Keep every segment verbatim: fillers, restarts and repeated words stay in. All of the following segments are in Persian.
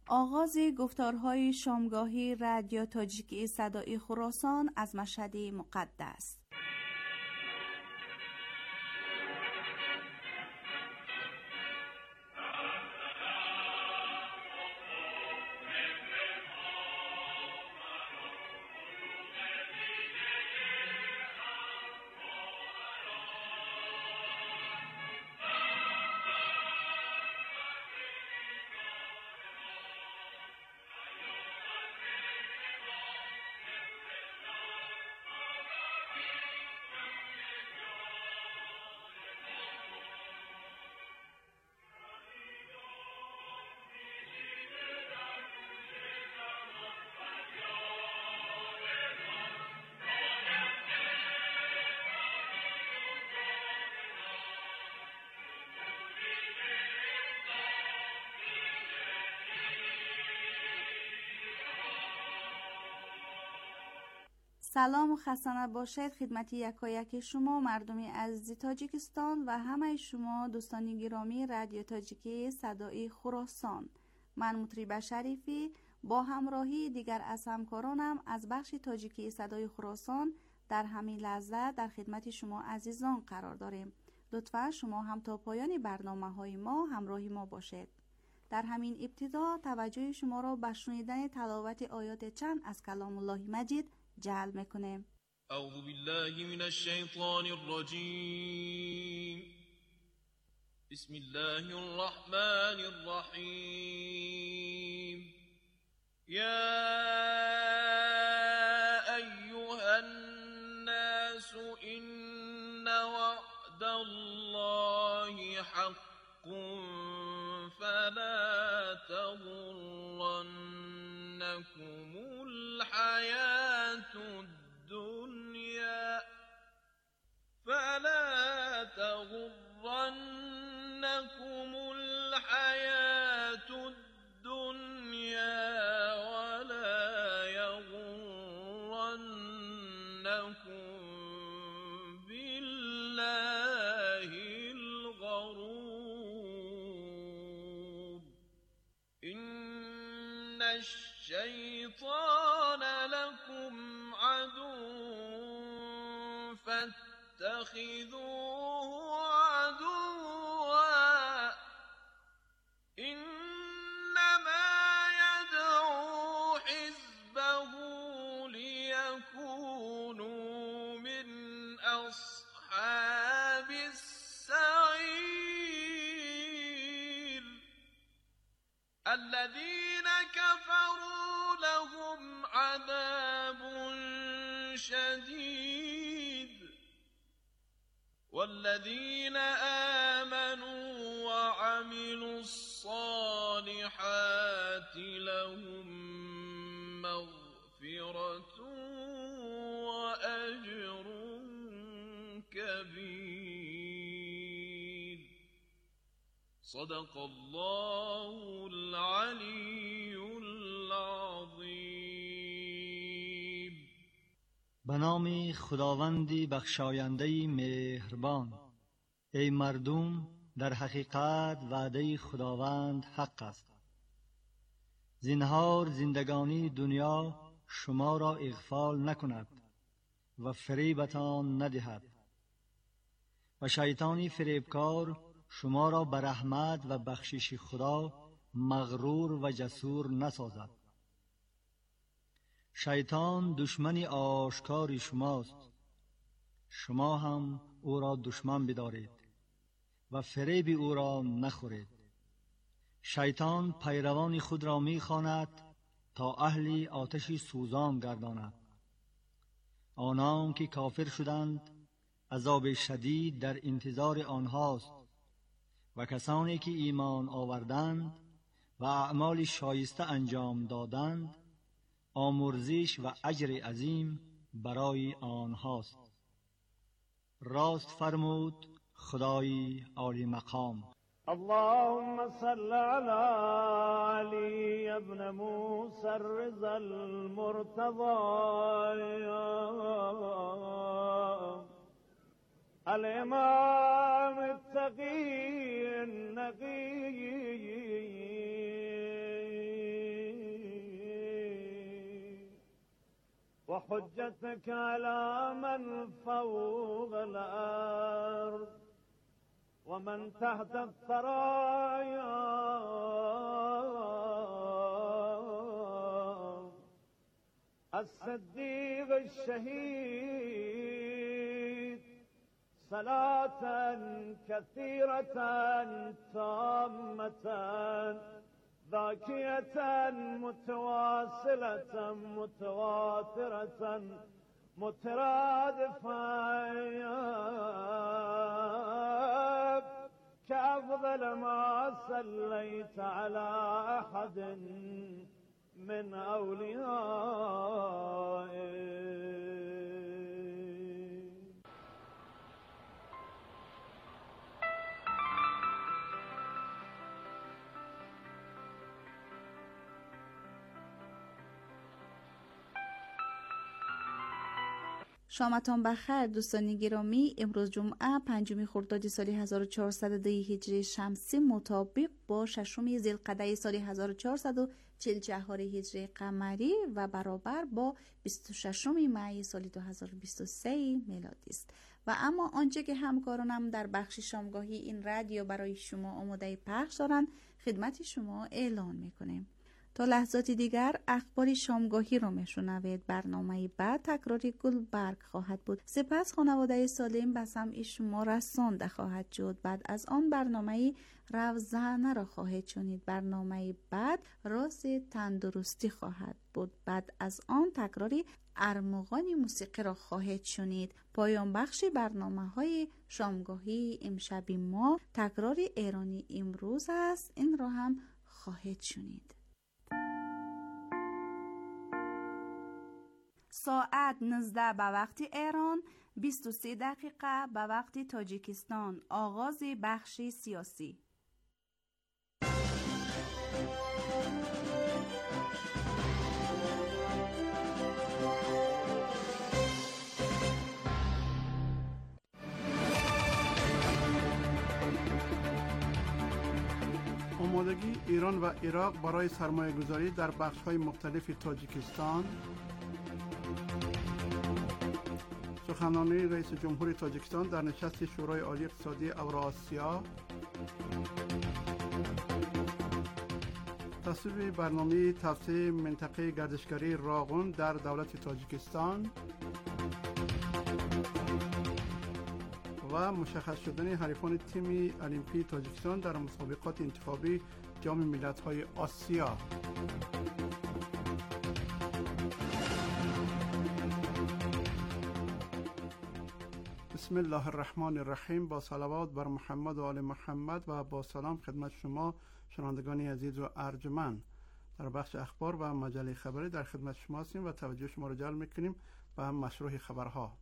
آغاز گفتارهای شامگاهی رادیو تاجیکی صدای خراسان از مشهد مقدس. سلام و خسته نباشید خدمت یکایک شما مردم عزیز تاجیکستان و همه شما دوستان گرامی رادیو تاجیکی صدای خراسان. من مطرب شریفی با همراهی دیگر از همکارانم از بخش تاجیکی صدای خراسان در همین لحظه در خدمت شما عزیزان قرار داریم. لطفا شما هم تا پایان برنامه های ما همراهی ما باشید. در همین ابتدا توجه شما را به شنیدن تلاوت آیات چند از کلام الله مجید جلب میکنیم. اعوذ بالله من الشیطان الرجیم. بسم الله الرحمن الرحیم. یا ایها الناس ان وعد الله حق فلا تغرنكم الحياة الدنيا فلا تغرنكم الحياة الدنيا ولا يغرنكم بالله الغرور. إن الشيطان لكم عدو فاتخذوه عدوا إنما يدعو حزبه ليكونوا من أصحاب السعير. الذين كفروا لهم عذاب شديد والذين آمنوا وعملوا الصالحات لهم مغفرة وأجر كبير. صدق الله العلي العظيم. به نام خداوندی بخشاینده مهربان. ای مردم، در حقیقت وعده خداوند حق است. زنهار زندگانی دنیا شما را اغفال نکند و فریبتان ندهد و شیطانی فریبکار شما را به رحمت و بخشش خدا مغرور و جسور نسازد. شیطان دشمن آشکار شماست، شما هم او را دشمن بدارید و فریب او را نخورید. شیطان پیروان خود را می‌خواند تا اهل آتش سوزان گرداند. آنان که کافر شدند عذاب شدید در انتظار آنهاست و کسانی که ایمان آوردند و اعمال شایسته انجام دادند آمرزش و اجر عظیم برای آنهاست. راست فرمود خدای عالی مقام. اللهم صل على علي ابن موسى الرضا المرتضى الإمام التقي النقي وحجتك على من فوق الأرض ومن تحت الثرايا الصديق الشهيد صلاة كثيرة تامة ذاكية متواصلة متواترة مترادفة كأفضل ما صليت على أحد من أوليائك. شامتان بخیر دوستان گرامی. امروز جمعه پنجم خرداد سال هزار و چهارصد و دو هجری شمسی مطابق با ششم ذوالقعده سال هزار و چهارصد و چهل و چهار هجری قمری و برابر با بیست و ششم می سال دو هزار و بیست و سه میلادی است. و اما آنچه که همکارانم در بخش شامگاهی این رادیو برای شما آماده پخش دارند خدمت شما اعلان میکنیم. تا لحظاتی دیگر اخبار شامگاهی رو میشنوید. برنامه بعد تکراری گلبرگ خواهد بود. سپس خانواده سالم به سمع شما رسانده خواهد شد. بعد از آن برنامه روزانه را خواهید شنید. برنامه بعد راز تندرستی خواهد بود. بعد از آن تکراری ارمغان موسیقی را خواهید شنید. پایان بخش برنامه های شامگاهی امشب ما تکراری ایرانی امروز است. این را هم خواهید شنید. ساعت نوزده به وقت ایران، بیست و سه دقیقه به وقت تاجیکستان. آغاز بخش سیاسی. آمادگی ایران و عراق برای سرمایه گذاری در بخش های مختلف تاجیکستان. سخنرانی رئیس جمهور تاجیکستان در نشست شورای عالی اقتصادی اوراسیا. تصویب برنامه توسعه منطقه گردشگری راغون در دولت تاجیکستان و مشخص شدن حریفان تیم المپی تاجیکستان در مسابقات انتخابی جام ملت‌های آسیا. بسم الله الرحمن الرحیم. با صلوات بر محمد و آل محمد و با سلام خدمت شما شنوندگان عزیز و ارجمند. در بخش اخبار و مجله خبری در خدمت شما هستیم و توجه شما را جلب می‌کنیم به مشروع خبرها.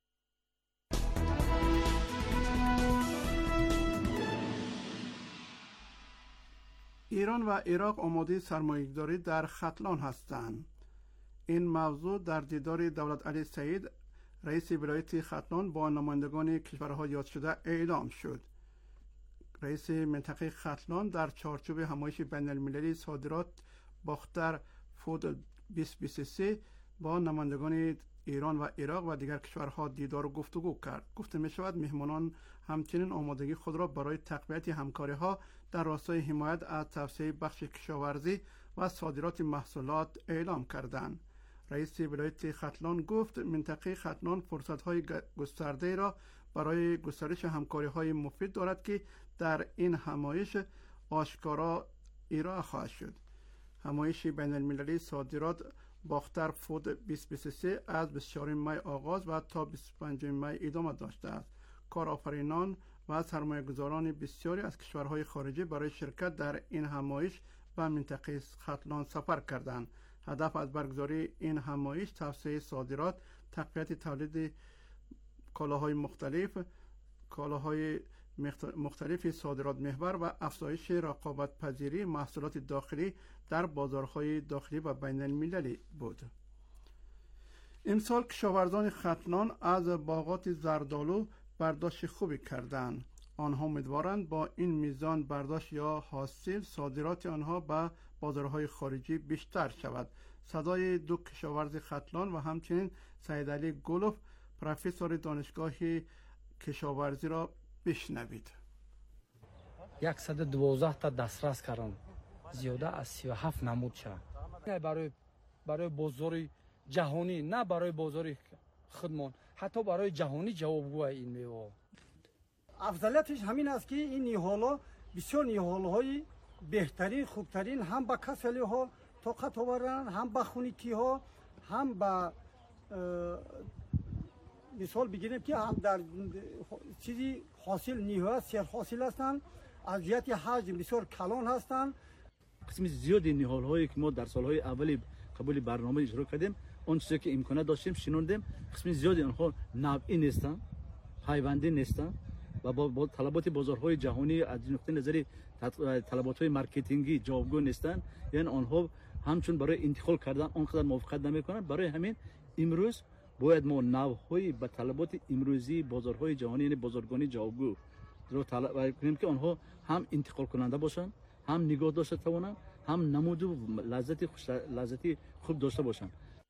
ایران و عراق آماده سرمایه‌گذاری در ختلان هستند. این موضوع در دیدار دولت علی سعید رئیس ولایت ختلان با نمایندگان کشورها یاد شده اعلام شد. رئیس منطقه ختلان در چارچوب همایش بین المللی صادرات باختر فود بیست بیست و سه با نمایندگان ایران و عراق و دیگر کشورها دیدار و گفتگو کرد. گفته می شود مهمانان همچنین آمادگی خود را برای تقویت همکاری ها در راستای حمایت از توسعه بخش کشاورزی و صادرات محصولات اعلام کردند. رئیس ولایت ختلان گفت منطقه ختلان فرصت‌های گسترده را برای گسترش همکاری‌های مفید دارد که در این همایش آشکارا ارائه خواهد شد. همایش بین المللی صادرات باختر فود بیست بیست و سه از بیست و چهارم می آغاز و تا بیست و پنجم می ادامه داشته است. کارآفرینان و سرمایه‌گذاران بسیاری از کشورهای خارجی برای شرکت در این همایش به منطقه ختلان سفر کردند. هدف از برگزاری این همایش توسعه صادرات، تقویت تولید کالاهای مختلف، کالاهای مختلف صادرات محور و افزایش رقابت پذیری محصولات داخلی در بازارهای داخلی و بین المللی بود. امسال کشاورزان ختلان از باغات زردآلو برداشت خوبی کردند. آنها امیدوارند با این میزان برداشت یا حاصل صادرات آنها به بازارهای خارجی بیشتر شود. صدای دو کشاورز ختلان و همچنین سید علی گلوف پروفسور دانشگاه کشاورزی را بشنوید. صد و دوازده تا دسترس کردن، زیاده از سی و هفت نمود شد. نه برای برای بازار جهانی، نه برای بازار خودمان، حتی برای جهانی جوابگو این میوه. افضلیتش همین است که این نیهالا بسیار نیهالهای بهترین، خوبترین، هم با کسلی ها طاقت آورن، هم با خونیتی ها، هم با مثال بگیریم که هم در چیزی حاصل نیها سر حاصل هستند، از جهت حجم بسیار کلان هستند. قسم زیادی نیهال هایی که ما در سالهای اولی قبول برنامه اجرا کردیم، اون چیزی که امکانات داشتیم شنوندیم، قسم زیادی آنها نوعی نیستند، پیوندی نیستند و با, با طلبات بازارهای جهانی از نقطه نظر طلبات های مارکتینگی جوابگو نیستند. یعنی آنها همچون برای انتقال کردن آنقدر موافقت نمیکنند. برای همین امروز باید ما نوعی به طلبات امروزی بازارهای جهانی یعنی بازارگانی جوابگو رو طلب کنیم که آنها هم انتقال کننده باشند، هم نگاه داشته توانند، هم نمود و لذت خوش لذتی خوب داشته باشند.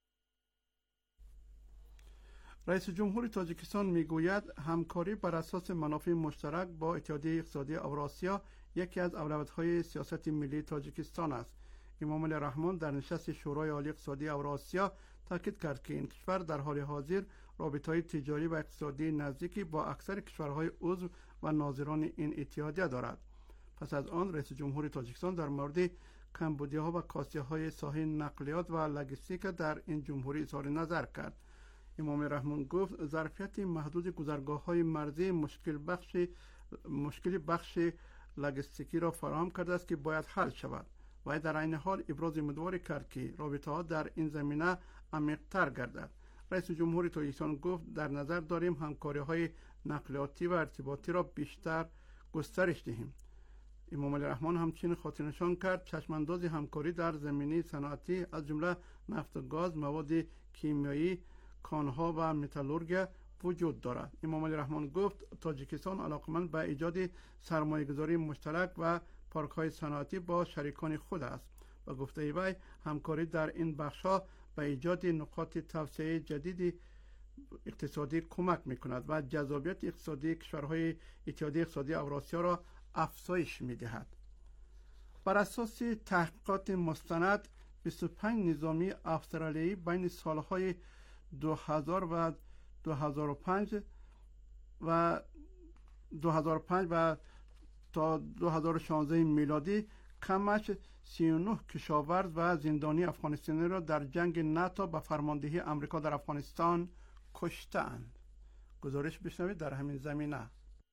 رئیس جمهور تاجیکستان میگوید همکاری بر اساس منافع مشترک با اتحادیه اقتصادی اوراسیا یکی از اولویت‌های سیاست ملی تاجیکستان است. امام علی رحمان در نشست شورای عالی اقتصادی اوراسیا تاکید کرد که این کشور در حال حاضر رابطه‌های تجاری و اقتصادی نزدیکی با اکثر کشورهای عضو و ناظران این اتحادیه دارد. پس از آن رئیس جمهور تاجیکستان در مورد کمبودی‌ها و کاستی‌های ساحه نقلیات و لوجستیک در این جمهوری اظهار نظر کرد. امام رحمان گفت ظرفیت محدود گذرگاه‌های مرزی مشکل بخش مشکلی بخش لوجستیکی را فراهم کرده است که باید حل شود. و در این حال ابراز امیدواری کرد که رابطه‌ها در این زمینه عمیق‌تر گردد. رئیس جمهور تاجیکستان گفت در نظر داریم همکاری‌های نقلیاتی و ارتباطی را بیشتر گسترش دهیم. امام علی رحمان همچنین خاطرنشان کرد چشمانداز همکاری در زمینه صنعتی از جمله نفت و گاز، مواد کیمیایی، کانها و متالورژی وجود دارد. امام علی رحمان گفت تاجیکستان علاقمند به ایجاد سرمایه‌گذاری مشترک و پارک‌های صنعتی با شریکان خود است. و گفته وی همکاری در این بخش‌ها به ایجاد نقاط توسعه جدید اقتصادی کمک می‌کند و جذابیت اقتصادی کشورهای اتحادیه اقتصادی اوراسیا را افزایش می‌دهد. بر اساس تحقیقات مستند بیست و پنج نظامی استرالیایی بین سالهای دو هزار و دو هزار و پنج و دو هزار و پنج و تا دو هزار و شانزده میلادی کمش سی و نه کشاورز و زندانی افغانستانی را در جنگ ناتو به فرماندهی آمریکا در افغانستان کشتند. گزارش بشنوید در همین زمینه.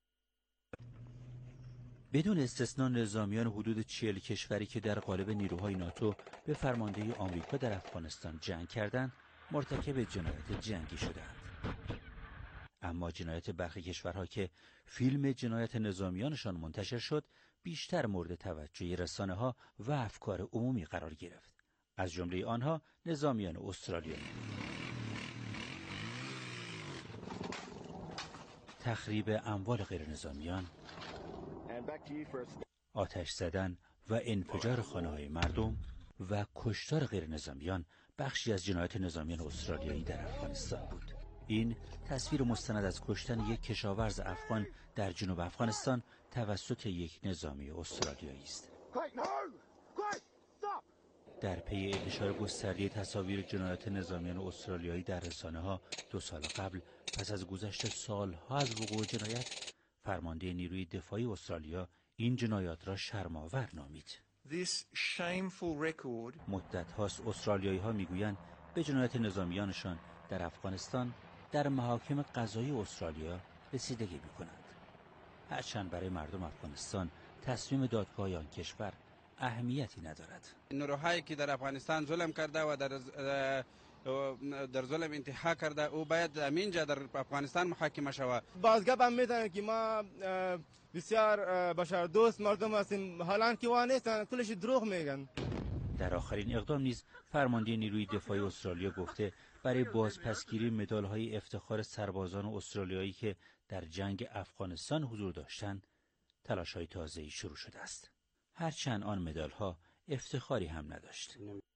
بدون استثنا نظامیان حدود چهل کشوری که در قالب نیروهای ناتو به فرماندهی آمریکا در افغانستان جنگ کردند مرتکب جنایت جنگی شدند. اما جنایت برخی کشورها که فیلم جنایت نظامیانشان منتشر شد بیشتر مورد توجه رسانه‌ها و افکار عمومی قرار گرفت. از جمله آنها نظامیان استرالیایی. تخریب اموال غیر نظامیان، آتش زدن و انفجار خانه‌های مردم و کشتار غیر نظامیان بخشی از جنایت نظامیان استرالیایی در افغانستان بود. این تصویر مستند از کشتن یک کشاورز افغان در جنوب افغانستان توسط یک نظامی استرالیایی است. در پی انتشار گسترده تصاویر جنایت نظامیان استرالیایی در رسانه‌ها دو سال قبل پس از گذشت سالها از وقوع جنایت، فرمانده نیروی دفاعی استرالیا این جنایات را شرم‌آور نامید. مدت هاست استرالیایی ها میگویند به جنایت نظامیانشان در افغانستان در محاکم قضایی استرالیا رسیدگی می‌کنند. هرچند برای مردم افغانستان تصمیم دادگاه آن کشور اهمیتی ندارد. نیروهایی که در افغانستان ظلم کرده و در در ظلم انتها کرده او باید همینجا در افغانستان محاکمه شود. بازگپ هم میزنه که ما بسیار بشر دوست مردم هستیم، حالا که وان نیستن کلش دروغ میگن. در آخرین اقدام نیز فرمانده نیروی دفاعی استرالیا گفته برای بازپسگیری مدال‌های افتخار سربازان استرالیایی که در جنگ افغانستان حضور داشتند تلاش‌های تازه‌ای شروع شده است. هرچند آن مدال‌ها افتخاری هم نداشت.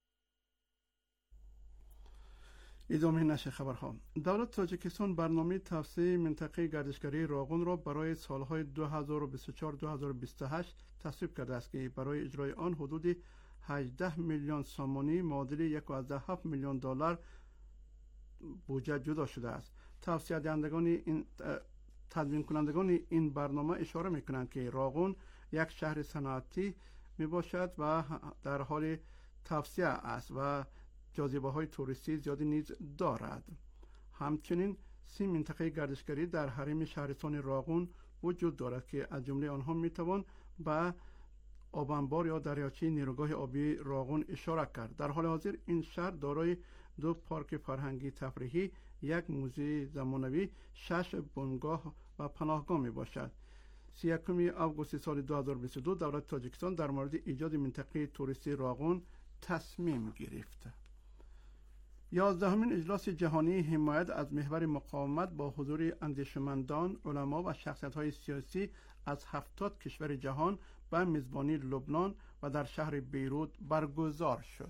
ادامه نشر خبرها. دولت تاجیکستان برنامه توسعه منطقه گردشگری راغون را برای سالهای دو هزار و بیست و چهار تا دو هزار و بیست و هشت تصویب کرده است که برای اجرای آن حدود هجده میلیون سامانی معادل یک و هفت میلیون دلار بودجه جدا شده است. توسعه دهندگان این تدوین کنندگان این برنامه اشاره میکنند که راغون یک شهر صنعتی می باشد و در حال توسعه است و جاذبه های توریستی زیادی نیز دارد. همچنین سی منطقه گردشگری در حریم شهرستان راغون وجود دارد که از جمله آنها می توان به آبانبار یا دریاچه نیروگاه آبی راغون اشاره کرد. در حال حاضر این شهر دارای دو پارک فرهنگی تفریحی، یک موزه زمانوی، شش بنگاه و پناهگاه می باشد. سی و یکم آگوست سال دو هزار و بیست و دو دولت تاجیکستان در مورد ایجاد منطقه توریستی راغون تصمیم گرفت. یازدهمین اجلاس جهانی حمایت از محور مقاومت با حضور اندیشمندان، علما و شخصیت‌های سیاسی از هفتاد کشور جهان به میزبانی لبنان و در شهر بیروت برگزار شد.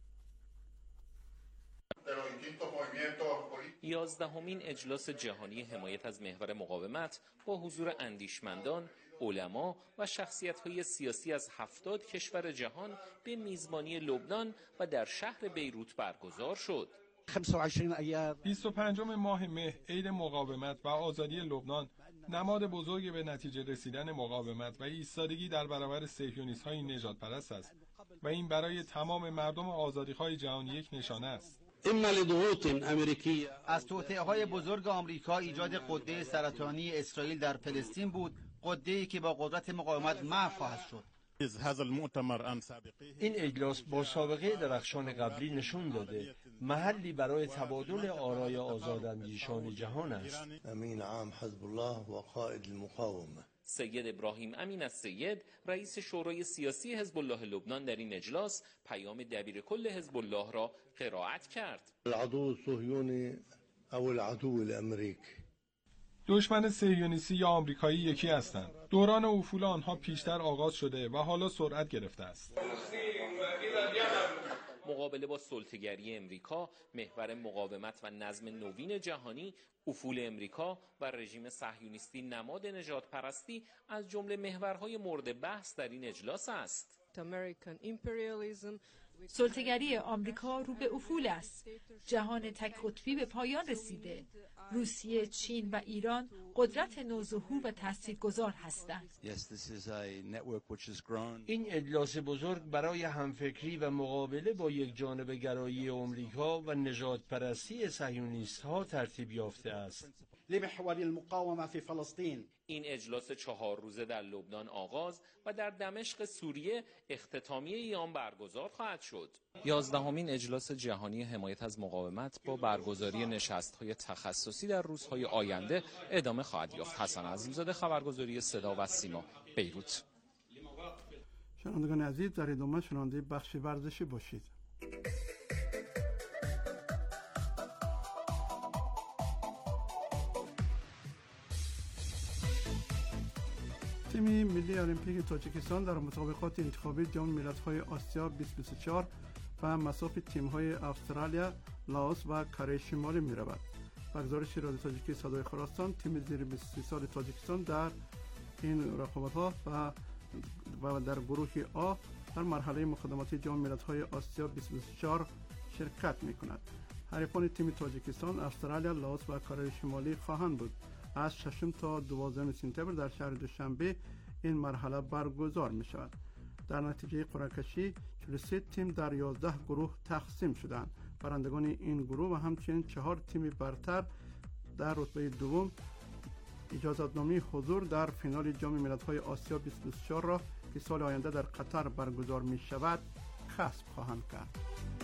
یازدهمین اجلاس جهانی حمایت از محور مقاومت با حضور اندیشمندان، علما و شخصیت‌های سیاسی از هفتاد کشور جهان به میزبانی لبنان و در شهر بیروت برگزار شد. بیست و پنجم ماه مه، عید مقاومت و آزادی لبنان، نماد بزرگی به نتیجه رسیدن مقاومت و ایستادگی در برابر صهیونیست‌های نژاد پرست است و این برای تمام مردم آزادی‌خواه جهان یک نشانه است. از توطئه‌های بزرگ آمریکا ایجاد غده سرطانی اسرائیل در فلسطین بود، غده‌ای که با قدرت مقاومت محو خواهد شد. این اجلاس با سابقه درخشان قبلی نشون داده محلی برای تبادل آرای آزاداندیشان جهان است. امین عام حزب الله و قائد المقاومه سید ابراهیم امین السید، رئیس شورای سیاسی حزب الله لبنان، در این اجلاس پیام دبیرکل حزب الله را قرائت کرد. العدو الصهیونی او العدو الامریکی، دشمن صهیونیستی یا آمریکایی یکی هستند. دوران افول آنها پیشتر آغاز شده و حالا سرعت گرفته است. مقابله با سلطه‌گری امریکا، محور مقاومت و نظم نوین جهانی، افول امریکا و رژیم صهیونیستی نماد نژادپرستی از جمله محورهای مورد بحث در این اجلاس است. سلطه‌گری آمریکا رو به افول است. جهان تک قطبی به پایان رسیده. روسیه، چین و ایران قدرت نوظهور و تاثیرگذار هستند. این اجلاس بزرگ برای همفکری و مقابله با یک جانب گرایی آمریکا و نژادپرستی صهیونیست‌ها ترتیب یافته است. لمحور المقاومه فی فلسطین. این اجلاس چهار روزه در لبنان آغاز و در دمشق سوریه اختتامیه آن برگزار خواهد شد. یازدهمین اجلاس جهانی حمایت از مقاومت با برگزاری نشست‌های تخصصی در روزهای آینده ادامه خواهد یافت. حسن عظیمزاده، خبرگزاری صدا و سیما، بیروت. شنوندگان عزیز، در ادامه شنونده بخش ورزشی باشید. تیم ملی المپیک تاجیکستان در مسابقات انتخابی جام ملت‌های آسیا بیست و بیست و چهار و مصاف تیم‌های استرالیا، لاوس و کره شمالی می‌رود. با گزارش رادیو تاجیکی صدای خراسان، تیم زیر بیست و سه سال تاجیکستان در این رقابت‌ها و و در گروه آ در مرحله مقدماتی جام ملت‌های آسیا بیست و بیست و چهار شرکت می‌کند. حریفان تیم تاجیکستان استرالیا، لاوس و کره شمالی خواهند بود. از ششم تا دوازدهم سپتامبر در شهر دوشنبه این مرحله برگزار می شود. در نتیجه قرعه کشی چهل و سه تیم در یازده گروه تقسیم شدند. برندگان این گروه و همچنین چهار تیم برتر در رتبه دوم اجازه‌نامه حضور در فینال جام ملت‌های آسیا بیست و بیست و چهار را که سال آینده در قطر برگزار می شود کسب خواهند کرد.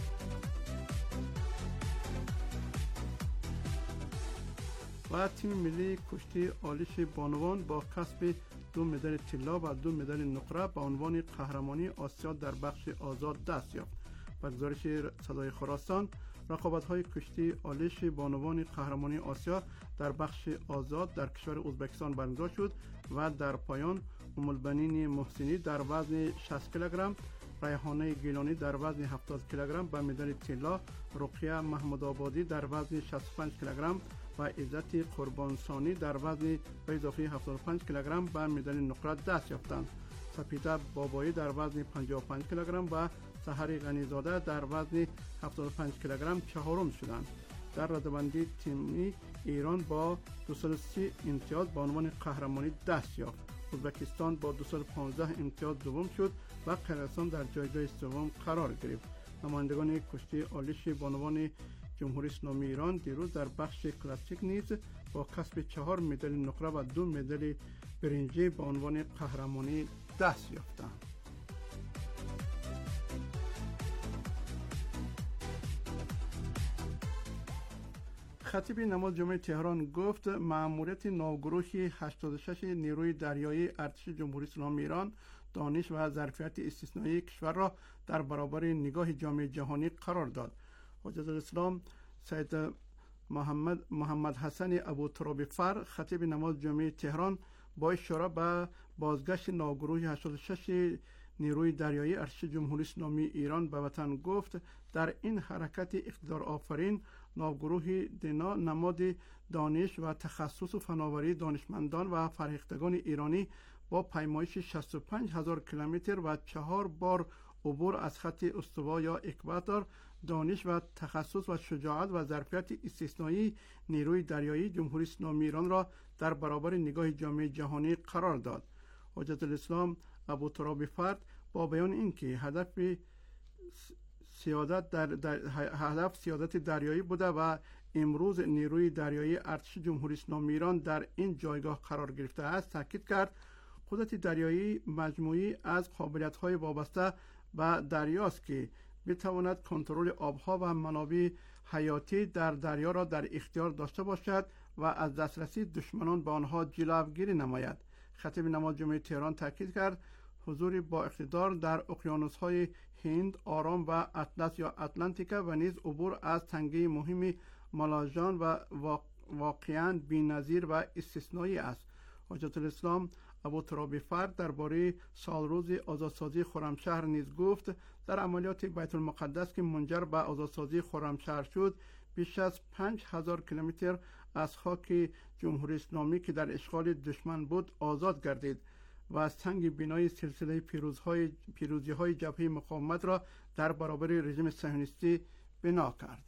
و تیم ملی کشتی آلیش بانوان با کسب دو مدال طلا و دو مدال نقره به عنوان قهرمانی آسیا در بخش آزاد دست یافت. با گزارش صدای خراسان، رقابت‌های کشتی آلیش بانوان قهرمانی آسیا در بخش آزاد در کشور ازبکستان برگزار شد و در پایان ام البنین محسنی در وزن شصت کیلوگرم ریحانه گیلانی در وزن هفتاد کیلوگرم به مدال طلا، رقیه محمود آبادی در وزن شصت و پنج کیلوگرم و عزت قربانسانی در وزن به اضافه هفتاد و پنج کیلوگرم به مدال نقره دست یافتند. سپیده بابایی در وزن پنجاه و پنج کیلوگرم و سحر غنیزاده در وزن هفتاد و پنج کیلوگرم چهارم شدند. در رده‌بندی تیمی ایران با دویست و سی امتیاز به عنوان قهرمانی دست یافت. ازبکستان با دویست و پانزده امتیاز دوم شد و قرقیزستان در جایگاه سوم قرار گرفت. نمایندگان کشتی آلیش بانوان جمهوری اسلامی ایران دیروز در بخش کلاسیک نیز با کسب چهار مدال نقره و دو مدال برنجی به عنوان قهرمانی دست یافتند. خطیب نماز جمعه تهران گفت مأموریت نوگروه هشتاد و شش نیروی دریایی ارتش جمهوری اسلامی ایران دانش و ظرفیت استثنایی کشور را در برابر نگاه جامعه جهانی قرار داد. حجت الاسلام سید محمد محمد حسن ابوتراب فر خطیب نماز جمعه تهران با اشاره به بازگشت نوگروه هشتاد و شش نیروی دریایی ارتش جمهوری اسلامی ایران به وطن گفت در این حرکت اقتدار آفرین ناوگروه دنا نماد دانش و تخصص و فناوری دانشمندان و فرهیختگان ایرانی با پیمایش شصت و پنج هزار کیلومتر و چهار بار عبور از خط استوا یا اکواتور دانش و تخصص و شجاعت و ظرفیت استثنایی نیروی دریایی جمهوری اسلامی ایران را در برابر نگاه جامعه جهانی قرار داد. حجت الاسلام ابوتراب فرد با بیان اینکه هدف سیادت در, در هدف سیادت دریایی بوده و امروز نیروی دریایی ارتش جمهوری اسلامی ایران در این جایگاه قرار گرفته است، تاکید کرد قدرت دریایی مجموعی از قابلیت‌های وابسته به دریاست که بتواند کنترل آبها و منابع حیاتی در دریا را در اختیار داشته باشد و از دسترسی دشمنان به آنها جلوگیری نماید. خطیب نماز جمعه تهران تاکید کرد حضور با اقتدار در اقیانوس‌های هند، آرام و اطلس یا اتلانتیکا و نیز عبور از تنگه مهم مالاجان و واقعاً بی‌نظیر و استثنایی است. حجت الاسلام ابوتراب فرد درباره سالروز آزادسازی خرمشهر نیز گفت در عملیات بیت المقدس که منجر به آزادسازی خرمشهر شد بیش از پنج هزار کیلومتر از خاک جمهوری اسلامی که در اشغال دشمن بود آزاد گردید و از سنگ بنای سلسله پیروزهای پیروزی های جبهه مقاومت را در برابر رژیم صهیونیستی بنا کرد.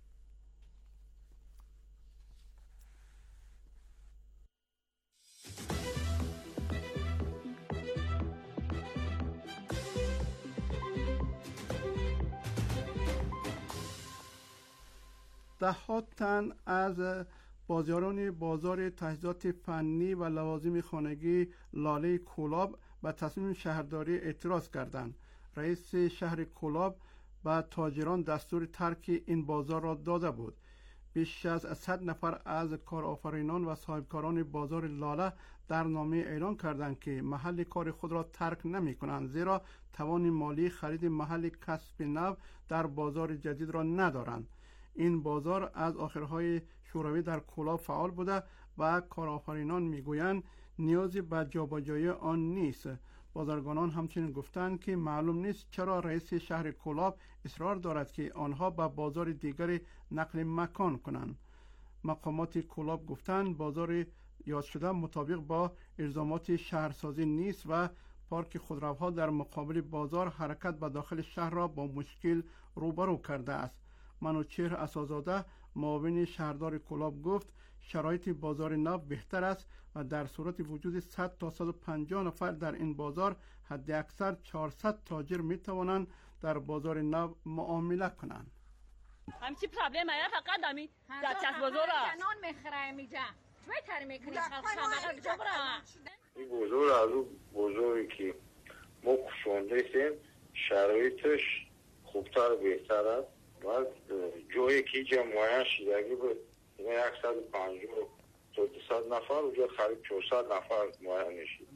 ده تن از بازیاران بازار تجهیزات فنی و لوازم خانگی لاله کولاب به تصمیم شهرداری اعتراض کردند. رئیس شهر کولاب به تاجران دستور ترک این بازار را داده بود. بیش از صد نفر از کارآفرینان و صاحبکاران بازار لاله در نامه اعلان کردند که محل کار خود را ترک نمی کنند، زیرا توان مالی خرید محل کسب نو در بازار جدید را ندارند. این بازار از آخرهای شوروی در کولاب فعال بوده و کارآفرینان میگویند نیازی به جابجایی آن نیست. بازرگانان همچنین گفتند که معلوم نیست چرا رئیس شهر کولاب اصرار دارد که آنها به بازار دیگری نقل مکان کنند. مقامات کولاب گفتند بازار یاد شده مطابق با الزامات شهرسازی نیست و پارک خودروها در مقابل بازار حرکت به داخل شهر را با مشکل روبرو کرده است. منوچهر اساس‌زاده معاون شهردار کولاب گفت شرایط بازار نو بهتر است و در صورت وجود صد تا صد و پنجاه نفر در این بازار حد اکثر چهارصد تاجر می توانند در بازار نو معامله کنند. همچی پرابلم هست فقط دمی در چس بازار نان میخره میجا چوی تر میکنی خلق شما کجا برا این بازار از اون بازاری که ما کشونده هستیم شرایطش خوبتر و بهتر است و جایی که جمعیان شیدگی بود صد و پنجاه تا دویست نفر اونجا خرید چهارصد نفر معین نشید.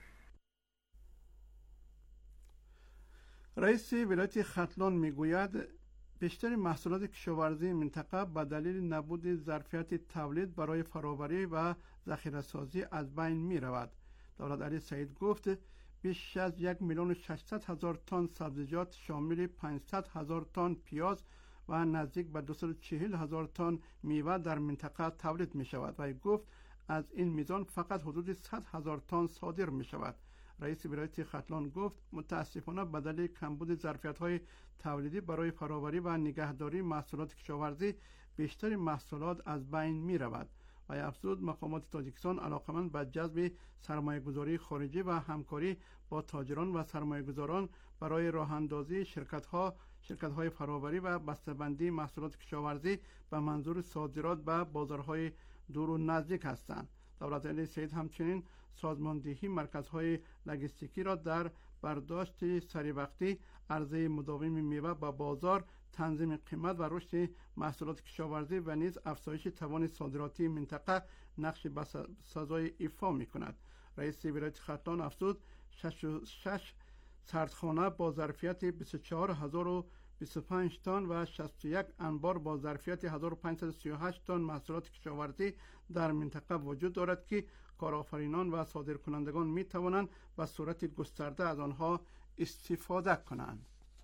رئیس ولایت ختلان میگوید بیشتر محصولات کشاورزی منطقه به دلیل نبود ظرفیت تولید برای فرآوری و ذخیره‌سازی از بین می رود. دولت علی سعید گفت بیش از یک میلیون و ششصد هزار تن سبزیجات شامل پانصد هزار تن پیاز و نزدیک به دویست و چهل هزار تن میوه در منطقه تولید می شود و گفت از این میزان فقط حدود صد هزار تن صادر می شود. رئیس ولایت ختلان گفت متاسفانه به دلیل کمبود ظرفیت‌های تولیدی برای فراوری و نگهداری محصولات کشاورزی بیشتر محصولات از بین می رود و افزود مقامات تاجیکستان علاقمند به جذب سرمایه‌گذاری خارجی و همکاری با تاجران و سرمایه‌گذاران برای راه اندازی شرکت‌ها شرکت‌های فراوری و بسته‌بندی محصولات کشاورزی به منظور صادرات به بازارهای دور و نزدیک هستند. دولت علی سعید همچنین سازماندهی مرکزهای لوجستیکی را در برداشت سریع عرضه مداوم میوه به بازار، تنظیم قیمت و رشد محصولات کشاورزی و نیز افزایش توان صادراتی منطقه نقش بسزای ایفا می کند. رئیس ولایت ختلان افزود شش و شش سردخانه با ظرفیت بیست و چهار هزار و بیست و پنج تن و شصت و یک انبار با ظرفیت هزار و پانصد و سی و هشت تن محصولات کشاورزی در منطقه وجود دارد که کارآفرینان و صادرکنندگان می توانند به صورت گسترده از آنها استفاده کنند.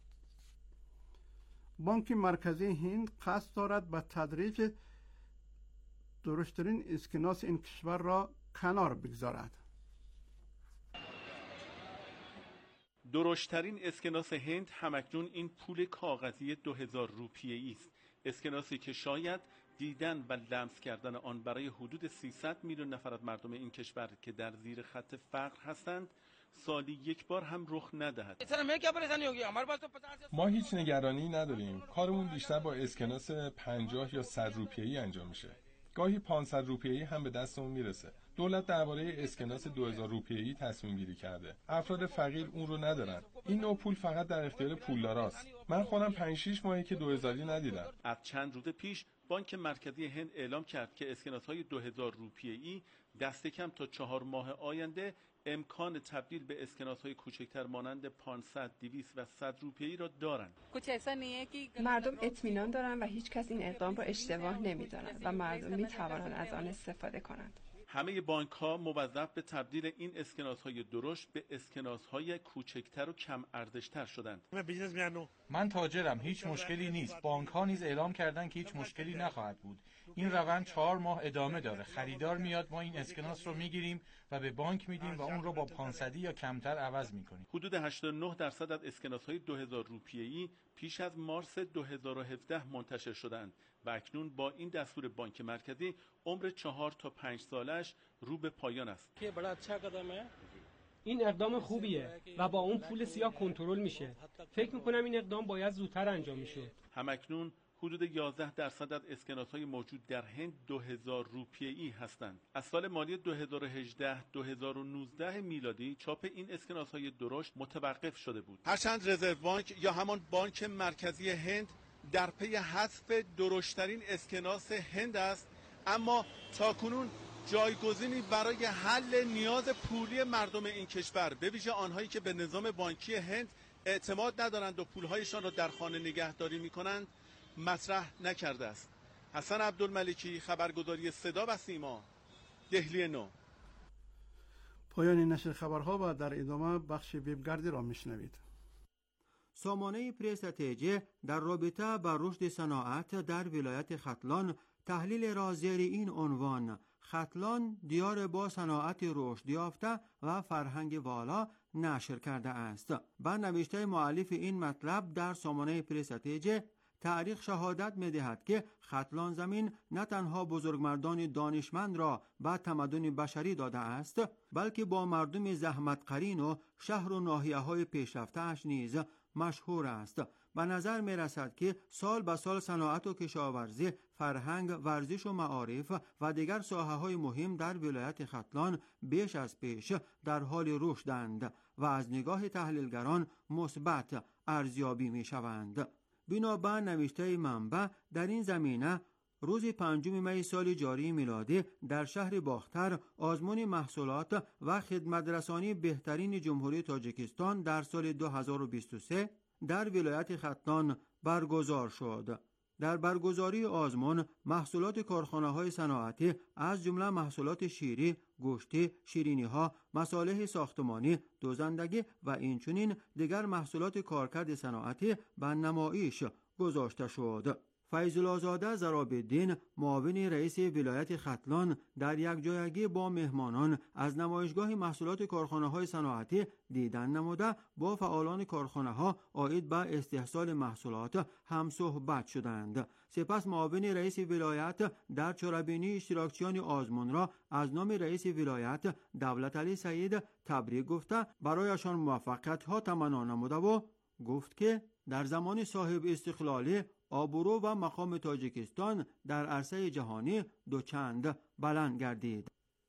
بانک مرکزی هند قصد دارد به تدریج درشترین اسکناس این کشور را کنار بگذارد. درشترین اسکناس هند همکنون این پول کاغذی دو هزار روپیه‌ای است. اسکناسی که شاید دیدن و لمس کردن آن برای حدود سیصد میلیون نفر از مردم این کشور که در زیر خط فقر هستند سالی یک بار هم رخ ندهد. ما هیچ نگرانی نداریم. کارمون بیشتر با اسکناس پنجاه یا صد روپیه‌ای انجام میشه. گاهی پانصد روپیه‌ای هم به دستمون میرسه. دولت درباره اسکناس دو هزار روپیه‌ای تصمیم گیری کرده. افراد فقیر اون رو ندارن. این نوع پول فقط در اختیار پولداراست. من خودم پنج شش ماهی که دو هزاری ندیدم. از چند روز پیش بانک مرکزی هند اعلام کرد که اسکناس‌های دو هزار روپیه‌ای دست کم تا چهار ماه آینده امکان تبدیل به اسکناس‌های کوچکتر مانند پانصد، دویست و صد روپیه‌ای را دارند. مردم اطمینان دارند و هیچ کس این اقدام را اشتباه نمی‌داند و مردم می‌توانند از آن استفاده کنند. همه بانک‌ها موظف به تبدیل این اسکناس‌های درشت به اسکناس‌های کوچکتر و کم ارزش‌تر شدند. من تاجرم، هیچ مشکلی نیست. بانک‌ها نیز اعلام کردند که هیچ مشکلی نخواهد بود. این روند چهار ماه ادامه داره. خریدار میاد، ما این اسکناس رو میگیریم و به بانک میدیم و اون رو با پانصد یا کمتر عوض میکنیم. حدود هشتاد و نه درصد از اسکناس‌های دو هزار روپیه‌ای پیش از مارس دو هزار و هفده منتشر شدند و اکنون با این دستور بانک مرکزی عمر چهار تا پنج سالش رو به پایان است. این اقدام خوبیه و با اون پول سیاه کنترل میشه. فکر میکنم این اقدام باید زودتر انجام میشد. همکنون حدود یازده درصد از اسکناس‌های موجود در هند دو هزار روپیه‌ای هستند. از سال مالی دو هزار و هجده دو هزار و نوزده میلادی چاپ این اسکناس‌های درشت متوقف شده بود. هرچند رزرو بانک یا همان بانک مرکزی هند در پی حذف درشترین اسکناس هند است، اما تاکنون جایگزینی برای حل نیاز پولی مردم این کشور، به ویژه آنهایی که به نظام بانکی هند اعتماد ندارند و پولهایشان را در خانه نگهداری می‌کنند، مطرح نکرده است. حسن عبدالملکی، خبرگزاری صدا و سیما، دهلی نو. پایان نشر خبرها و در ادامه بخش وبگردی را میشنوید. سامانه پرستاتیجی در رابطه با رشد صناعت در ولایت ختلان تحلیل را زیر این عنوان ختلان دیار با صناعت رشد یافته و فرهنگ والا نشر کرده است. با نوشته مؤلف این مطلب در سامانه پرستاتیجی تاریخ شهادت می دهد که ختلان زمین نه تنها بزرگمردان دانشمند را به تمدن بشری داده است، بلکه با مردم زحمتقرین و شهر و ناحیه های پیشرفته اش نیز مشهور است. به نظر می رسد که سال به سال صناعت و کشاورزی، فرهنگ، ورزش و معارف و دیگر ساحه های مهم در ولایت ختلان بیش از پیش در حال رشدند و از نگاه تحلیلگران مثبت ارزیابی می شوند. بنابر نوشته منبع در این زمینه روز پنجم می سال جاری میلادی در شهر باختر آزمون محصولات و خدمترسانی بهترین جمهوری تاجیکستان در سال دو هزار و بیست و سه در ولایت ختلان برگزار شد. در برگزاری آزمون محصولات کارخانه‌های صناعتی از جمله محصولات شیری، گوشتی، شیرینی‌ها، مصالح ساختمانی، دوزندگی و اینچنین دیگر محصولات کارکرد صناعتی به نمایش گذاشته شد. فیض‌الله زاده زراب‌الدین، معاون رئیس ولایت ختلان، در یک جایگی با مهمانان از نمایشگاه محصولات کارخانه‌های صناعتی دیدن نموده با فعالان کارخانه‌ها عاید به استحصال محصولات هم صحبت شدند. سپس معاون رئیس ولایت در چاره‌بینی اشتراکچیان آزمون را از نام رئیس ولایت دولتعلی سعید تبریک گفته برایشان موفقیت‌ها تمنا نموده و گفت که در زمان صاحب استقلالی آبرو و مقام تاجیکستان در عرصه جهانی دوچند بلند گردید.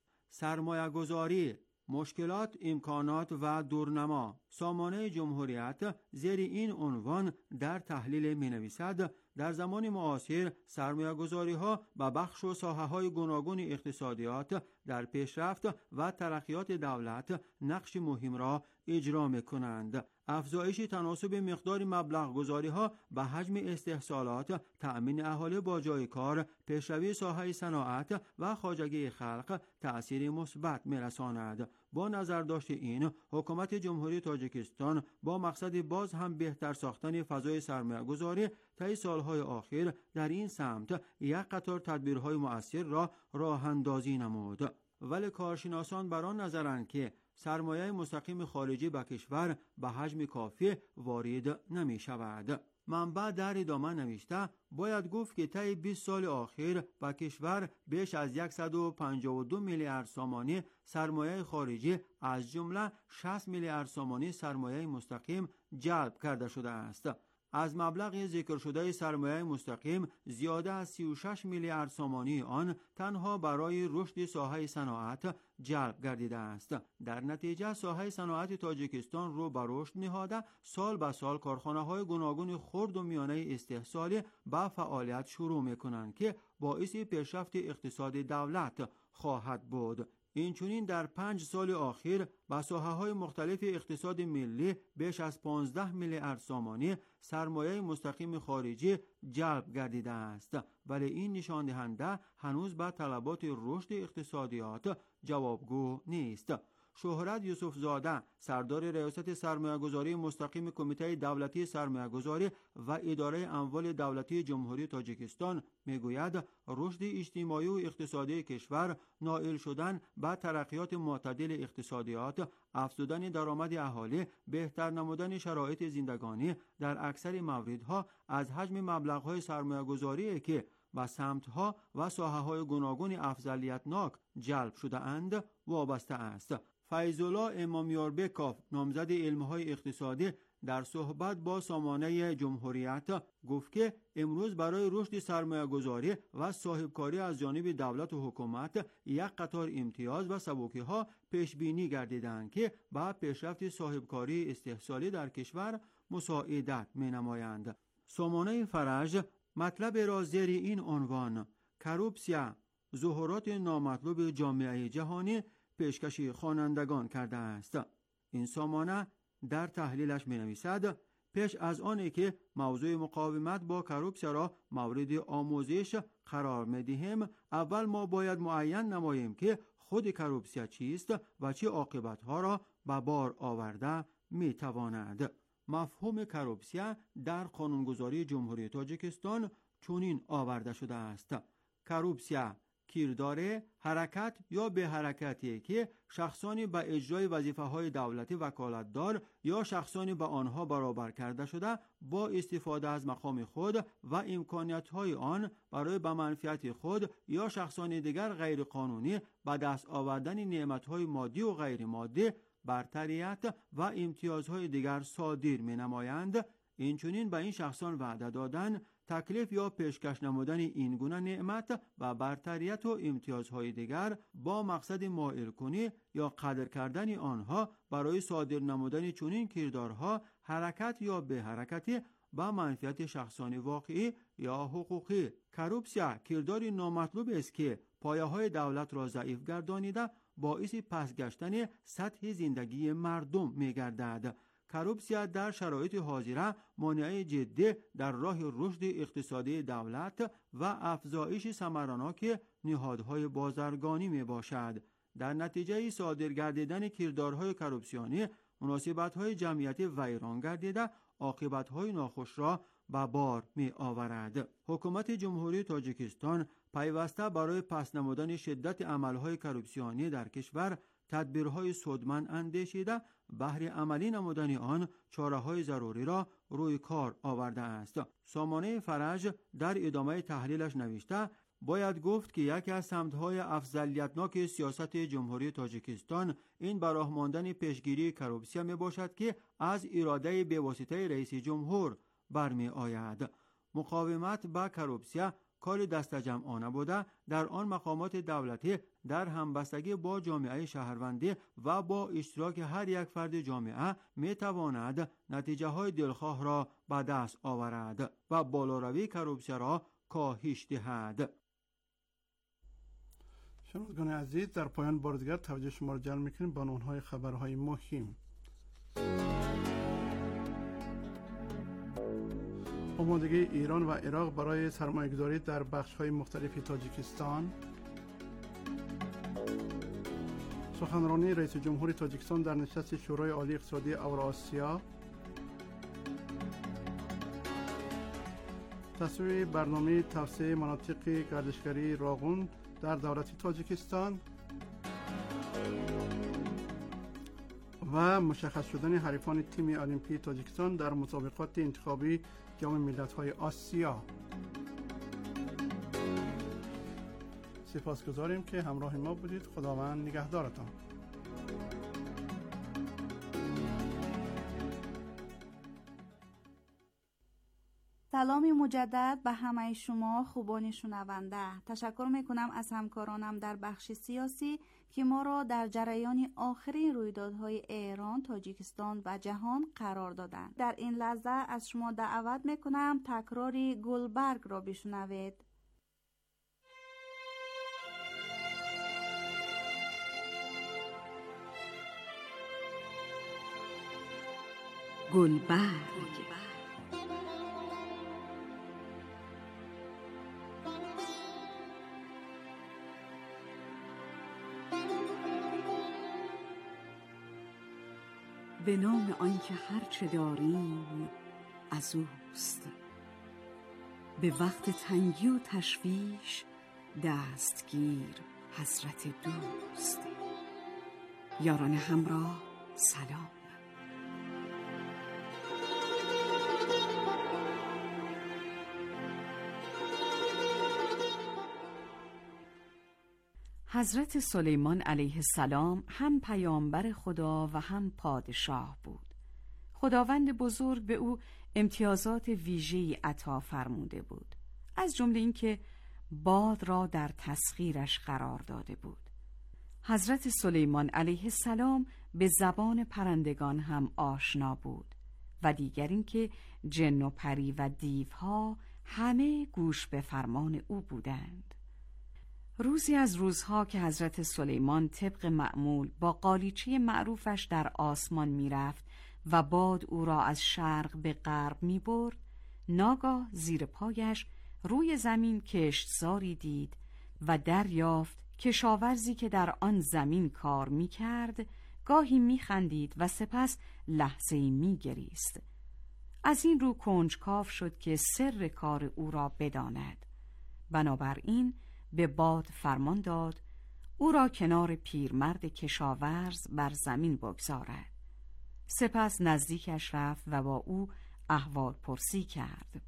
سرمایه گذاری، مشکلات، امکانات و دورنما. سامانه جمهوریت زیر این عنوان در تحلیل می نویسد در زمان معاصر سرمایه گذاری ها به بخش و ساحه های گوناگون اقتصادیات در پیشرفت و ترقیات دولت نقش مهم را اجرا می کنند. افزایش تناسب مقدار مبلغ گذاری ها به حجم استحصالات، تأمین اهالی با جای کار، پیشروی ساحه صناعت و خواجگی خلق تأثیر مثبت می رساند. با نظر داشت این، حکومت جمهوری تاجیکستان با مقصد باز هم بهتر ساختن فضای سرمایه گذاری طی سالهای آخر در این سمت یک قطار تدبیرهای مؤثر را راه اندازی نمود. ولی کارشناسان بر آن نظرند که سرمایه مستقیم خارجی به کشور به حجم کافی وارد نمی شود. منبع در ادامه نوشته باید گفت که طی بیست سال آخر به کشور بیش از صد و پنجاه و دو میلیارد سامانی سرمایه خارجی از جمله شصت میلیارد سامانی سرمایه مستقیم جلب کرده شده است. از مبلغ ذکر شده سرمایه مستقیم زیاده از سی و شش میلیارد سامانی آن تنها برای رشد ساحه صناعت جلب گردیده است. در نتیجه ساحه صناعت تاجیکستان رو به رشد نهاده سال به سال کارخانه‌های گوناگون خرد و میانه استحصالی به فعالیت شروع می‌کنند که باعث پیشرفت اقتصاد دولت خواهد بود. اینچنین در پنج سال آخر به ساحه‌های مختلف اقتصاد ملی بیش از پانزده میلیارد سامانی سرمایه مستقیم خارجی جلب گردیده است، ولی این نشان دهنده هنوز به طلبات رشد اقتصادیات جوابگو نیست. شهرت یوسف زاده، سردار ریاست سرمایه‌گذاری مستقیم کمیته دولتی سرمایه‌گذاری و اداره اموال دولتی جمهوری تاجیکستان میگوید رشد اجتماعی و اقتصادی کشور، نائل شدن به ترقیات معتدل اقتصادیات، افزودن درآمد اهالی، بهتر نمودن شرایط زندگانی در اکثر موردها از حجم مبلغ‌های سرمایه‌گذاری که و سمت‌ها و ساحه‌های گوناگون افضلیتناک جلب شده اند وابسته است. فیض‌الله امامیاربکوف، نامزد علم‌های اقتصادی، در صحبت با سامانه جمهوریت گفت که امروز برای رشد سرمایه‌گذاری و صاحبکاری از جانب دولت و حکومت یک قطار امتیاز و سبوکی‌ها پیش بینی گردیدند که با پیشرفت صاحبکاری استحصالی در کشور مساعدت می‌نمایند. سامانه فرج مطلب را زیر این عنوان کروپسیا، ظهورات نامطلوب جامعه جهانی پیشکش خوانندگان کرده است. این سامانه در تحلیلش می نویسد پیش از آنی که موضوع مقاومت با کروپسیا را مورد آموزش قرار می دهیم، اول ما باید معین نماییم که خود کروپسیا چیست و چه عاقبت‌ها را به بار آورده می تواند. مفهوم کروپسیا در قانونگذاری جمهوری تاجیکستان چنین آورده شده است: کروپسیا کیردار حرکت یا به حرکتی که شخصانی به اجرای وظیفه‌های دولتی وکالتدار یا شخصانی به آنها برابر کرده شده با استفاده از مقام خود و امکانیت‌های آن برای به منفعت خود یا شخصان دیگر غیر قانونی به دست آوردن نعمت‌های مادی و غیر مادی، برتریت و امتیازهای دیگر صادر می‌نمایند. اینچنین به این شخصان وعده دادن تکلیف یا پیشکش نمودن این گونه نعمت و برتریت و امتیازهای دیگر با مقصد مائل کنی یا قدر کردن آنها برای صادر نمودن چنین کردارها حرکت یا به حرکتی با منفعت شخصانی واقعی یا حقوقی. کروپسیا کرداری نامطلوب است که پایه‌های دولت را ضعیف گردانیده باعث پسگشتن سطح زندگی مردم می‌گردد. کروپسیا در شرایط حاضره مانع جدی در راه رشد اقتصادی دولت و افزایش ثمراناک نهادهای بازرگانی می باشد. در نتیجه صادر گردیدن کردارهای کروپسیانی، مناسبت‌های جمعیتی ویران گردیده عاقبت‌های ناخوش را به بار می آورد. حکومت جمهوری تاجیکستان پیوسته برای پس نمودن شدت عملهای کروپسیونی در کشور تدبیرهای سودمند اندیشیده بهر عملی نمودن آن چاره‌های ضروری را روی کار آورده است. سامانه فرج در ادامه تحلیلش نوشته باید گفت که یکی از سمت‌های افضلیتناک سیاست جمهوری تاجیکستان این براه ماندن پیشگیری کروپسیا می باشد که از اراده بی‌واسطه رئیس جمهور برمی آید. مقاومت با کروپسیا کار دست جمعانه بوده، در آن مقامات دولتی در همبستگی با جامعه شهروندی و با اشتراک هر یک فرد جامعه می تواند نتیجه های دلخواه را به دست آورد و بالاروی کروپسیا را کاهش دهد. شنوندگان عزیز، در پایان بار دیگر توجه شما را جلب می‌کنیم به عنوان‌های خبرهای مهم. آمادگی ایران و عراق برای سرمایه‌گذاری در بخش‌های مختلف تاجیکستان. سخنرانی رئیس جمهور تاجیکستان در نشست شورای عالی اقتصادی اوراسیا. تصویب برنامه توسعه مناطق گردشگری راغون در دولت تاجیکستان و مشخص شدن حریفان تیم المپی تاجیکستان در مسابقات انتخابی جام ملت‌های آسیا. سپاسگزاریم که همراه ما بودید. خداوند نگهدارتان. سلامی مجدد به همه شما خوبان شنونده. تشکر میکنم از همکارانم در بخش سیاسی که ما را در جریان آخرین رویدادهای ایران، تاجیکستان و جهان قرار دادند. در این لحظه از شما دعوت میکنم تکراری گلبرگ را بشنوید. گلبرگ به نام آنکه هرچه داریم از اوست، به وقت تنگی و تشویش دستگیر حضرت دوست. یاران همراه سلام. حضرت سلیمان علیه السلام هم پیامبر خدا و هم پادشاه بود. خداوند بزرگ به او امتیازات ویژه‌ای عطا فرموده بود، از جمله اینکه باد را در تسخیرش قرار داده بود. حضرت سلیمان علیه السلام به زبان پرندگان هم آشنا بود و دیگر اینکه جن و پری و دیوها همه گوش به فرمان او بودند. روزی از روزها که حضرت سلیمان طبق معمول با قالیچه معروفش در آسمان میرفت و باد او را از شرق به غرب میبرد، ناگاه زیر پایش روی زمین کشتزاری دید و دریافت کشاورزی که در آن زمین کار میکرد گاهی میخندید و سپس لحظه‌ای میگریست. از این رو کنجکاو شد که سر کار او را بداند. بنابراین به باد فرمان داد او را کنار پیرمرد کشاورز بر زمین بگذارد. سپس نزدیکش رفت و با او احوال پرسی کرد.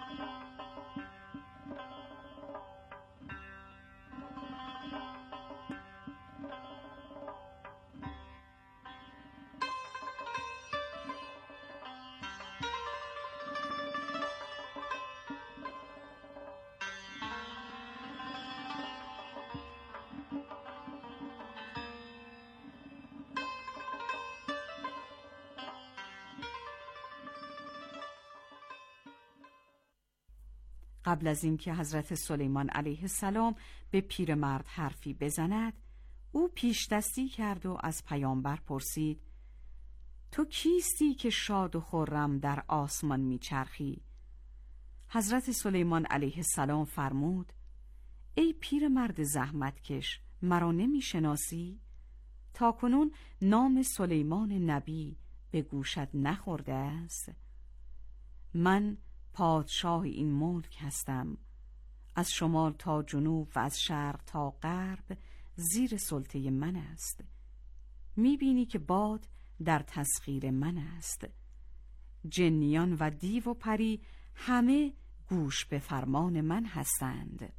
قبل از اینکه حضرت سلیمان علیه السلام به پیرمرد حرفی بزند، او پیش دستی کرد و از پیامبر پرسید: تو کیستی که شاد و خرم در آسمان میچرخی؟ حضرت سلیمان علیه السلام فرمود: ای پیرمرد زحمتکش، مرا نمیشناسی؟ تا کنون نام سلیمان نبی به گوشت نخورده است؟ من پادشاه این ملک هستم. از شمال تا جنوب و از شرق تا غرب زیر سلطه من است. میبینی که باد در تسخیر من است. جنیان و دیو و پری همه گوش به فرمان من هستند.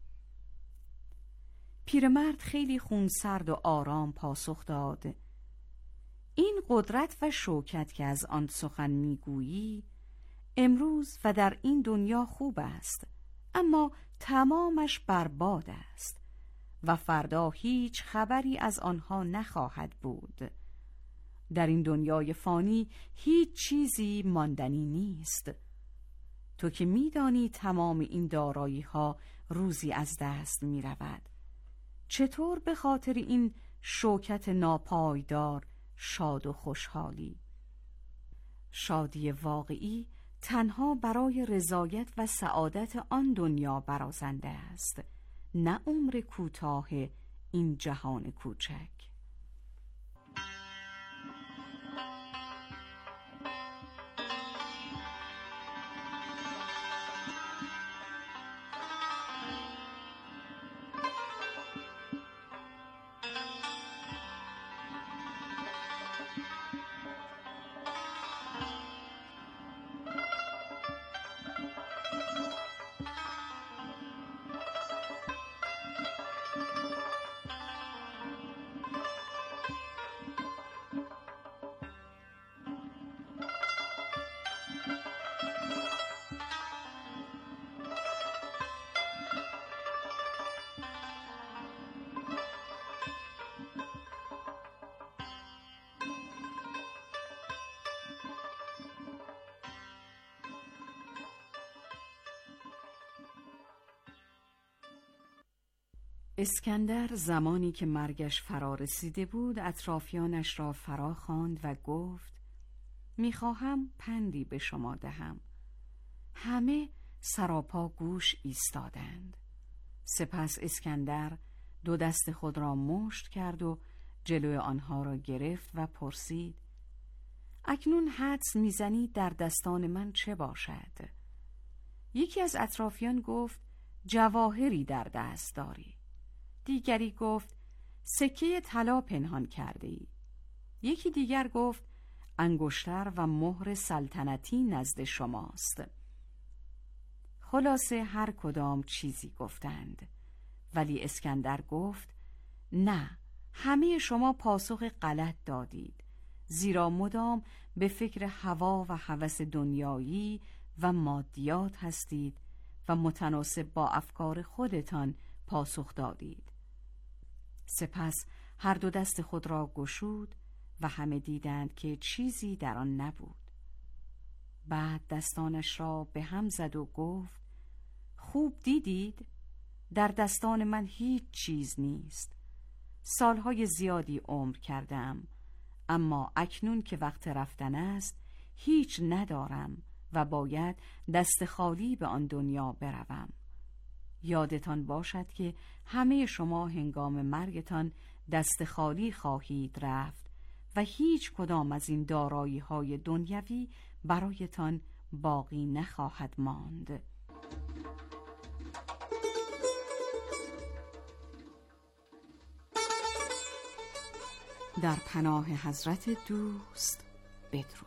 پیرمرد خیلی خونسرد و آرام پاسخ داد: این قدرت و شوکت که از آن سخن میگویی امروز و در این دنیا خوب است، اما تمامش برباد است و فردا هیچ خبری از آنها نخواهد بود. در این دنیای فانی هیچ چیزی ماندنی نیست. تو که میدانی تمام این دارایی ها روزی از دست می رود، چطور به خاطر این شوکت ناپایدار شاد و خوشحالی؟ شادی واقعی تنها برای رضایت و سعادت آن دنیا برازنده است، نه عمر کوتاه این جهان کوچک. اسکندر زمانی که مرگش فرا رسیده بود اطرافیانش را فرا خواند و گفت: میخواهم پندی به شما دهم. همه سراپا گوش ایستادند. سپس اسکندر دو دست خود را مشت کرد و جلوی آنها را گرفت و پرسید: اکنون حدس میزنید در دستان من چه باشد؟ یکی از اطرافیان گفت: جواهری در دست داری. دیگری گفت: سکه طلا پنهان کرده ای. یکی دیگر گفت: انگشتر و مهر سلطنتی نزد شماست. خلاصه هر کدام چیزی گفتند، ولی اسکندر گفت: نه، همه شما پاسخ غلط دادید، زیرا مدام به فکر هوا و هوس دنیایی و مادیات هستید و متناسب با افکار خودتان پاسخ دادید. سپس هر دو دست خود را گشود و همه دیدند که چیزی در آن نبود. بعد دستانش را به هم زد و گفت: خوب دیدید؟ در دستان من هیچ چیز نیست. سالهای زیادی عمر کردم، اما اکنون که وقت رفتن است هیچ ندارم و باید دست خالی به آن دنیا بروم. یادتان باشد که همه شما هنگام مرگتان دست خالی خواهید رفت و هیچ کدام از این دارایی های دنیوی برایتان باقی نخواهد ماند. در پناه حضرت دوست بدرود.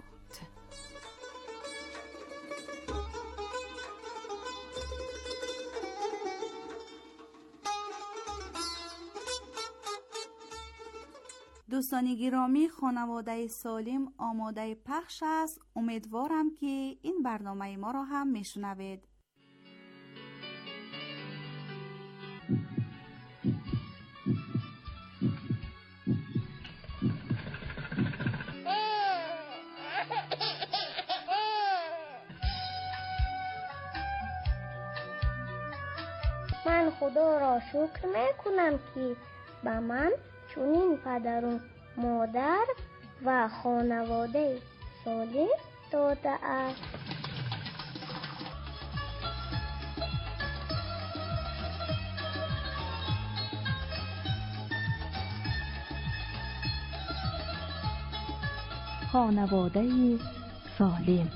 دوستان گرامی، خانواده سالم آماده پخش است. امیدوارم که این برنامه ما را هم میشنوید. من خدا را شکر میکنم که به من چونین پدر و مادر و خانواده سالم داده است. خانواده سالم.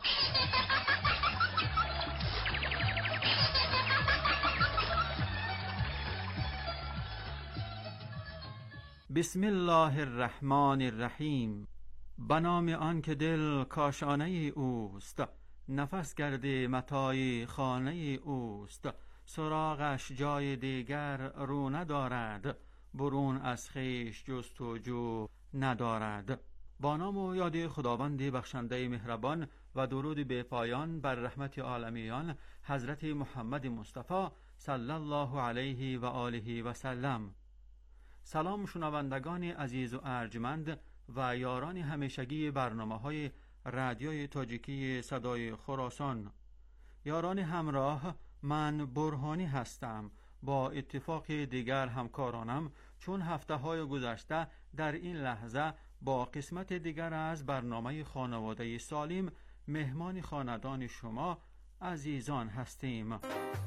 بسم الله الرحمن الرحیم. به نام آن که دل کاشانه اوست، نفس گرده متاع خانه اوست. سراغش جای دیگر رو ندارد، برون از خویش جستجو ندارد. با نام و یاد خداوند بخشنده مهربان و درود به پایان بر رحمت عالمیان حضرت محمد مصطفی صلی الله علیه و آله و سلم. سلام شنوندگان عزیز و ارجمند و یاران همیشگی برنامه‌های رادیوی تاجیکی صدای خراسان. یاران همراه، من برهانی هستم. با اتفاق دیگر همکارانم چون هفته‌های گذشته در این لحظه با قسمت دیگر از برنامه خانواده سالم مهمان خاندان شما عزیزان هستیم.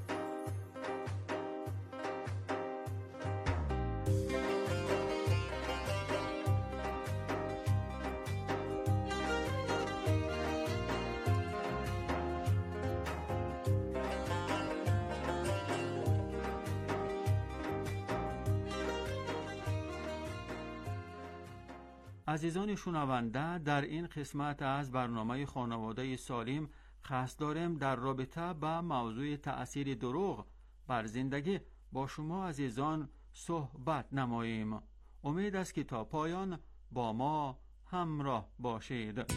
عزیزان شنونده، در این قسمت از برنامه خانواده سالم قصد داریم در رابطه با موضوع تأثیر دروغ بر زندگی با شما عزیزان صحبت نماییم. امید است که تا پایان با ما همراه باشید.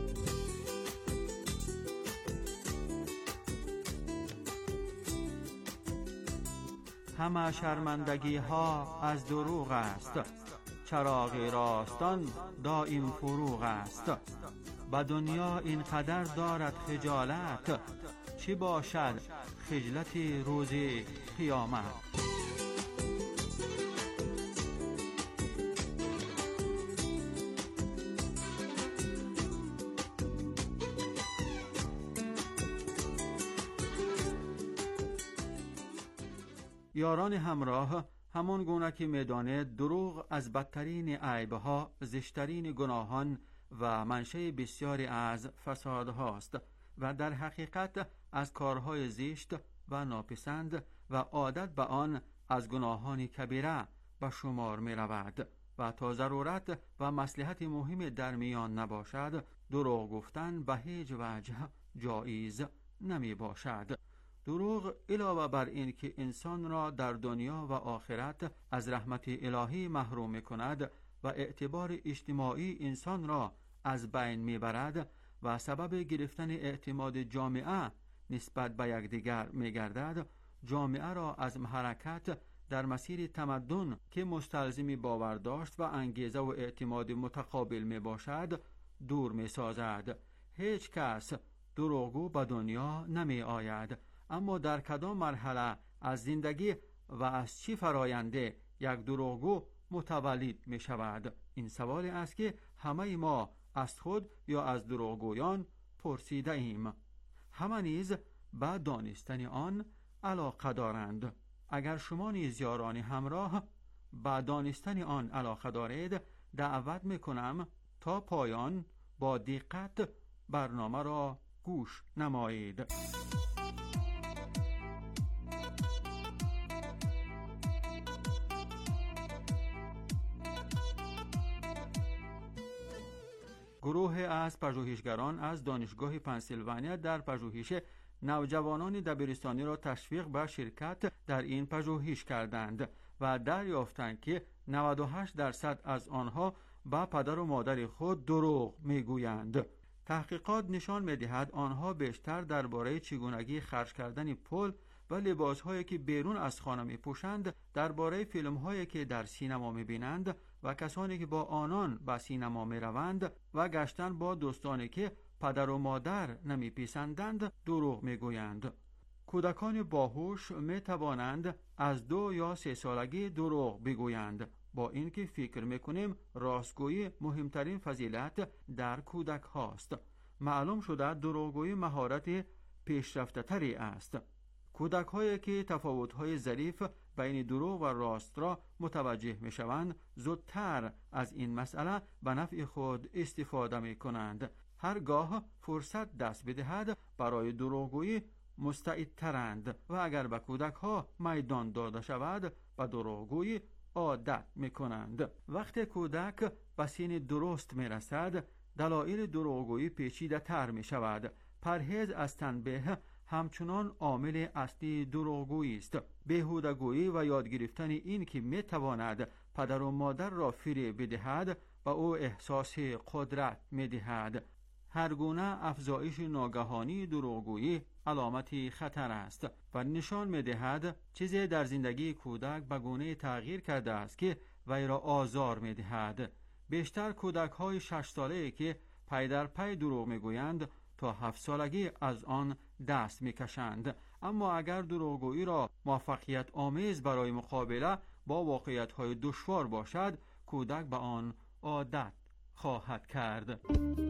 همه شرمندگی ها از دروغ است، چراغ راستان دائم فروغ است. به دنیا اینقدر دارد خجالت، چی باشد خجلت روز قیامت. یاران همراه، همان گونه که می‌دانید دروغ از بدترین عیبها، زشترین گناهان و منشأ بسیاری از فسادهاست و در حقیقت از کارهای زشت و ناپسند و عادت به آن از گناهان کبیره به شمار می رود و تا ضرورت و مصلحت مهم در میان نباشد، دروغ گفتن به هیچ وجه جایز نمی باشد. دروغ علاوه بر این که انسان را در دنیا و آخرت از رحمت الهی محروم می کند و اعتبار اجتماعی انسان را از بین می برد و سبب گرفتن اعتماد جامعه نسبت به یکدیگر می گردد، جامعه را از حرکت در مسیر تمدن که مستلزم باور داشت و انگیزه و اعتماد متقابل می باشد دور می سازد. هیچ کس دروغگو به دنیا نمی آید، اما در کدام مرحله از زندگی و از چی فراینده یک دروغگو متولد می شود؟ این سوالی است که همه ما از خود یا از دروغگویان پرسیده ایم. همه نیز به دانستن آن علاقه دارند. اگر شما نیز یاران همراه به دانستن آن علاقه دارید، دعوت می کنم تا پایان با دقت برنامه را گوش نمایید. گروه از پژوهشگران از دانشگاه پنسیلوانیا در پژوهش نوجوانان دبیرستانی را تشویق به شرکت در این پژوهش کردند و دریافتند که نود و هشت درصد از آنها با پدر و مادر خود دروغ میگویند. تحقیقات نشان می‌دهد آنها بیشتر درباره چگونگی خرج کردن پول و لباس‌هایی که بیرون از خانه می‌پوشند، درباره فیلم‌هایی که در سینما می‌بینند و کسانی که با آنان به سینما می‌روند و گشتن با دوستانی که پدر و مادر نمی‌پسندند دروغ می‌گویند. کودکان باهوش می‌توانند از دو یا سه سالگی دروغ بگویند. با اینکه فکر میکنیم راستگویی مهمترین فضیلت در کودک هاست. معلوم شده دروغگویی مهارت پیشرفته تری است. کودک هایی که تفاوت های ظریف بین دروغ و راست را متوجه می شوند زودتر از این مسئله به نفع خود استفاده می کنند. هرگاه فرصت دست بدهد برای دروغگویی مستعدترند و اگر به کودک ها میدان داده شود به دروغگویی عادت می کنند. وقتی کودک به سن درست می رسد دلایل دروغگویی پیچیده تر می شود. پرهیز از تنبیه همچنان عامل اصلی دروغگویی است. بیهوده‌گویی و یاد گرفتن این که می تواند پدر و مادر را فریب بدهد به او احساس قدرت می دهد. هر گونه افزایش ناگهانی دروغگویی علامتی خطر است و نشان می دهد چیزی در زندگی کودک به گونه تغییر کرده است که وی را آزار می دهد. بیشتر کودک های شش ساله که پی در پی دروغ می گویند تا هفت سالگی از آن دست می کشند. اما اگر دروغگویی را موفقیت آمیز برای مقابله با واقعیت های دشوار باشد کودک به آن عادت خواهد کرد.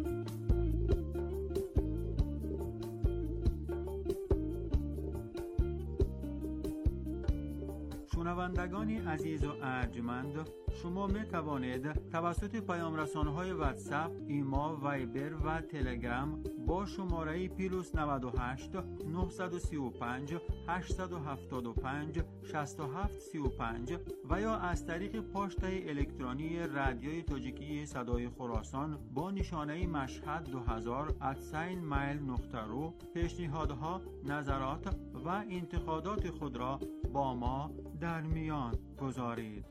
شنوندگان عزیز و ارجمند، شما می توانید توسط پیام رسانه‌های واتساپ، ایما، وایبر و تلگرام با شماره پلاس نود و هشت نه سه پنج هشت هفت پنج شش هفت سه پنج و یا از طریق پست الکترونی رادیوی تاجیکی صدای خراسان با نشانه مشهد دو هزار ات میل نقطه رو پیشنهادها، نظرات و انتقادات خود را با ما در میان گذارید.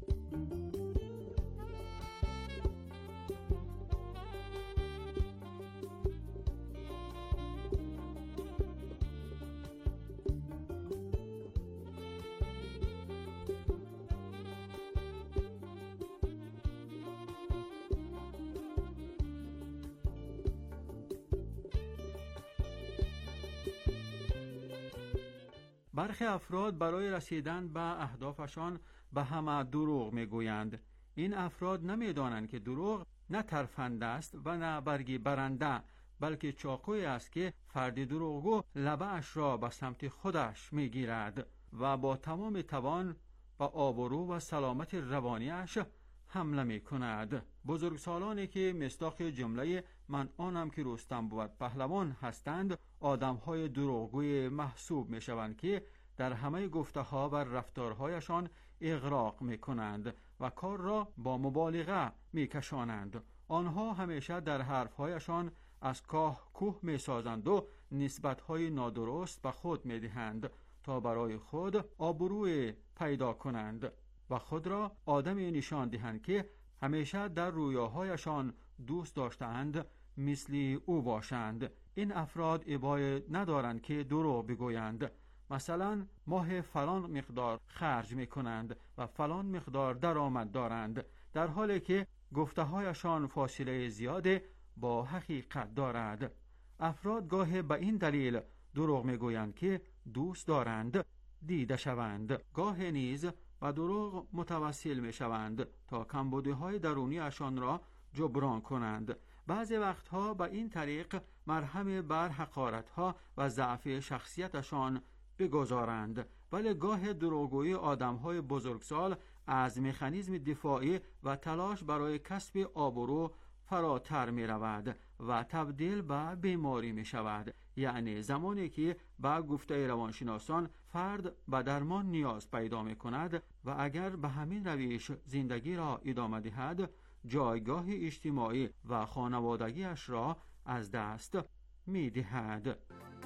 برخی افراد برای رسیدن به اهدافشان به همه دروغ میگویند. این افراد نمیدانند که دروغ نه ترفنده است و نه برگی برنده، بلکه چاقویی است که فرد دروغگو لبه‌اش را به سمت خودش میگیرد و با تمام توان به آبرو و سلامت روانیش حمله می کند. بزرگسالانی که مصداق جمله من آنم که رستم بود پهلوان هستند آدم‌های دروغگوی محسوب می شوند که در همه گفته ها و رفتارهایشان اغراق می کنند و کار را با مبالغه می کشانند. آنها همیشه در حرفهایشان از کاه کوه می سازند و نسبت‌های نادرست به خود می دهند تا برای خود آبروی پیدا کنند و خود را آدمی نشان دهند که همیشه در رویاهایشان دوست داشتند مثل او باشند. این افراد ابایی ندارند که دروغ بگویند. مثلا ماه فلان مقدار خرج می کنند و فلان مقدار درآمد دارند، در حالی که گفته هایشان فاصله زیاده با حقیقت دارد. افراد گاهی به این دلیل دروغ می گویند که دوست دارند دیده شوند. گاهی نیز و دروغ متوسل می شوند تا کمبودی های درونیشان را جبران کنند. بعضی وقتها به این طریق مرهم بر حقارت ها و ضعف شخصیتشان بگذارند. ولی گاه دروغگویی آدم های بزرگسال از مکانیزم دفاعی و تلاش برای کسب آبرو فراتر می رود و تبدیل به بیماری می شود. یعنی زمانی که با گفته روانشناسان فرد به درمان نیاز پیدا می کند و اگر به همین روش زندگی را ادامه دهد جایگاه اجتماعی و خانوادگیش را از دست می دهد.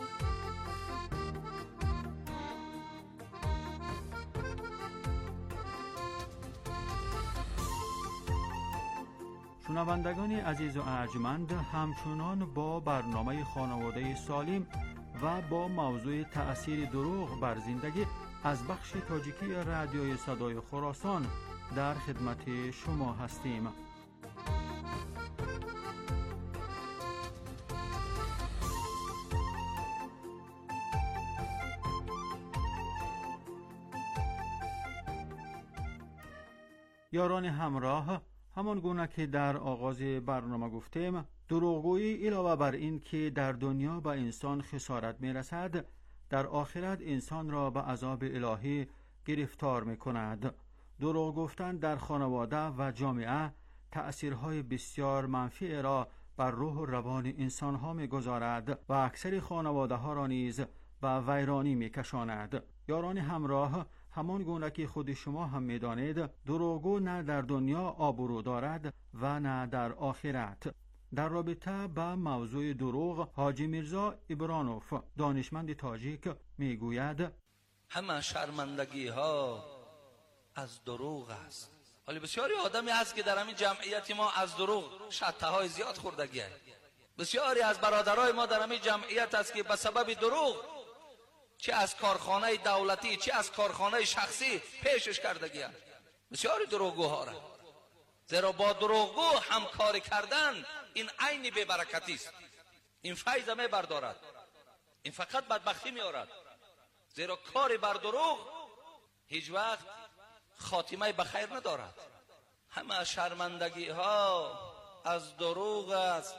شنوندگان عزیز و ارجمند، همچنان با برنامه خانواده سالم و با موضوع تأثیر دروغ بر زندگی از بخش تاجیکی رادیوی صدای خراسان در خدمت شما هستیم. یاران همراه، همان گونه که در آغاز برنامه گفتیم، دروغگویی علاوه بر این که در دنیا به انسان خسارت میرسد، در آخرت انسان را به عذاب الهی گرفتار میکند. دروغ گفتن در خانواده و جامعه تأثیرهای بسیار منفی را بر روح و روان انسانها میگذارد و اکثر خانواده ها را نیز به ویرانی میکشاند. یاران همراه، همان گونه که خود شما هم میدانید، دروغگو نه در دنیا آبرو دارد و نه در آخرت. در رابطه با موضوع دروغ، حاجی میرزا ابرانوف، دانشمند تاجیک، میگوید همه شرمندگی ها از دروغ است. ولی بسیاری آدمی هست که در همین جمعیت ما از دروغ شطه های زیاد خوردگی هست. بسیاری از برادرای ما در همین جمعیت هست که به سبب دروغ چه از کارخانه دولتی چه از کارخانه شخصی پیشش کردگی هست. بسیاری دروغگوها را، زیرا با دروغگو همکاری کردن این عین بی برکتی است. این فیض می بردارد، این فقط بدبختی می آورد، زیرا کاری بر دروغ هیچ وقت خاتمه بخیر ندارد. همه شرمندگی ها از دروغ است.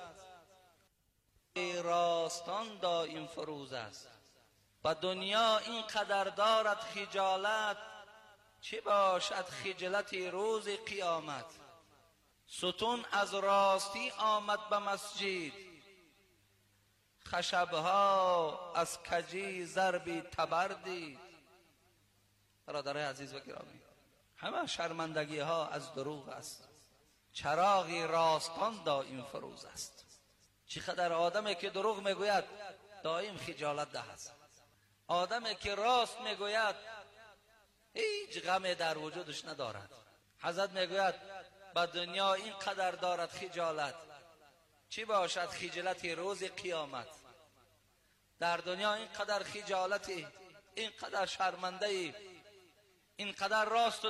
راستان دائم فروز است. و دنیا این قدر دارد خجالت، چه باشد خجلت روز قیامت. ستون از راستی آمد به مسجد، خشبها از کجی ضربی تبردید. برادرای عزیز و گرامی، همه شرمندگی ها از دروغ است. چراغی راستان دائم فروز است. چقدر آدمی که دروغ میگوید دائم خجالت ده است. آدمی که راست میگوید هیچ غمی در وجودش ندارد. حضرت میگوید به دنیا این قدر دارد خجالت، چی باشد خجالت روز قیامت. در دنیا این قدر خجالتی، این قدر شرمنده، این قدر راست و